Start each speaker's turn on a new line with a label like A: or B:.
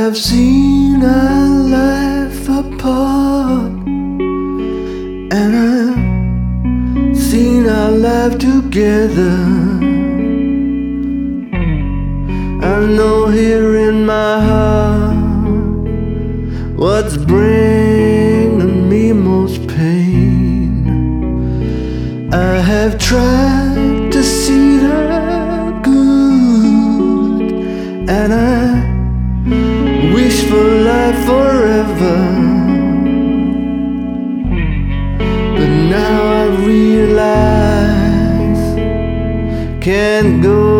A: have seen our life apart, and I've seen our life together. I know here in my heart what's bringing me most pain. I have tried to see the good, and I wish for life forever. But now I realize can't go